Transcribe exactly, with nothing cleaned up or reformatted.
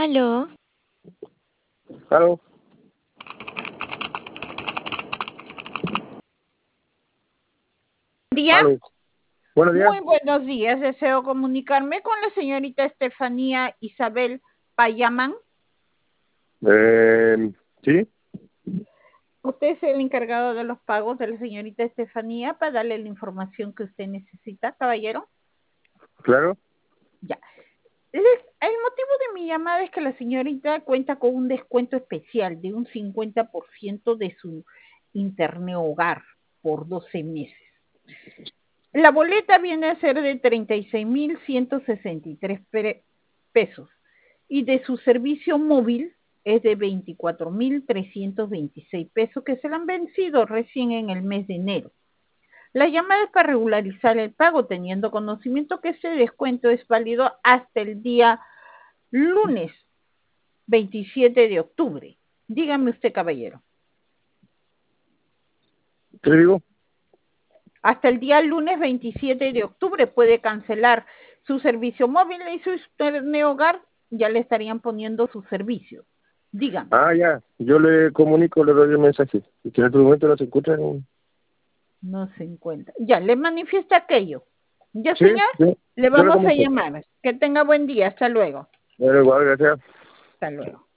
Aló. Aló. Día. Aló. Buenos días. Muy buenos días. Deseo comunicarme con la señorita Estefanía Isabel Payaman. Eh, ¿Sí? Usted es el encargado de los pagos de la señorita Estefanía para darle la información que usted necesita, caballero. Claro. Ya. El motivo de mi llamada es que la señorita cuenta con un descuento especial de un cincuenta por ciento de su internet hogar por doce meses. La boleta viene a ser de treinta y seis mil ciento sesenta y tres pesos y de su servicio móvil es de veinticuatro mil trescientos veintiséis pesos que se le han vencido recién en el mes de enero. La llamada es para regularizar el pago teniendo conocimiento que ese descuento es válido hasta el día lunes veintisiete de octubre. Dígame usted, caballero. ¿Qué le digo? Hasta el día lunes veintisiete de octubre puede cancelar su servicio móvil y su internet hogar, ya le estarían poniendo su servicio. Dígame. Ah, ya. Yo le comunico, le doy el mensaje. Y que en este momento no se encuentra en... No se encuentra. Ya, le manifiesta aquello. ¿Ya, Sí, señor? sí. Le Yo le vamos a comunico. llamar. Que tenga buen día. Hasta luego. Bueno, igual, gracias. Hasta luego.